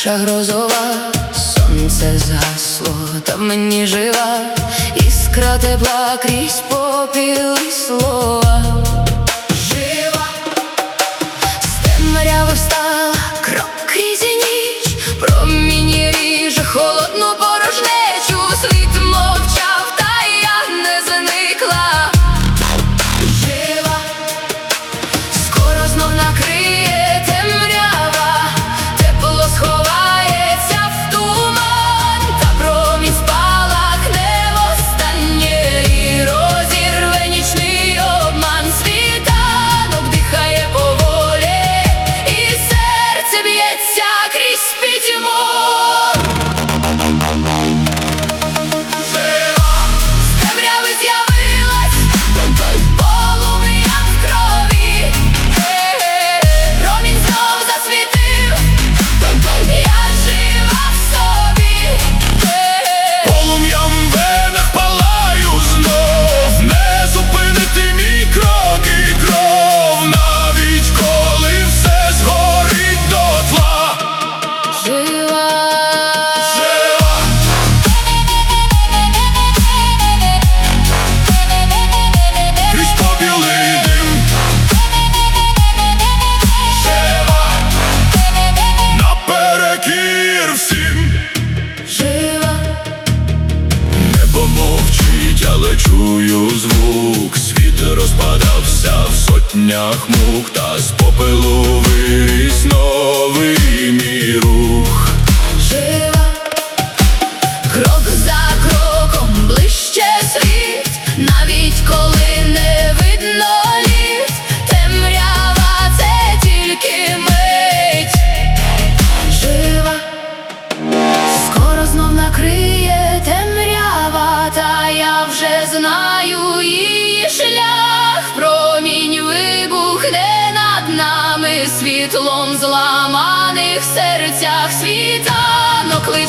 Тиша грозова, сонце згасло, та в мені жива іскра тепла крізь попіл і слова. Жива, з темряви встала, крок крізь ніч, промінь ріже холодну порожнечу. Світ мовчав, та я не зникла. Жива, скоро знов накриє темрява, тепло сховається в туман, та промінь спалахне востаннє і розірве нічний обман. Світанок дихає поволі, і серце б'ється крізь пітьму. Але чую звук, світ розпадався в сотнях мук, та з попелу виріс новий мій рух. Жива, крок за кроком ближче світ, навіть коли не видно літ. Темрява — це тільки мить. Жива, скоро знов накриє темрява, та я вже знаю її шлях. Промінь вибухне над нами світлом, зламаних серцях. Світанок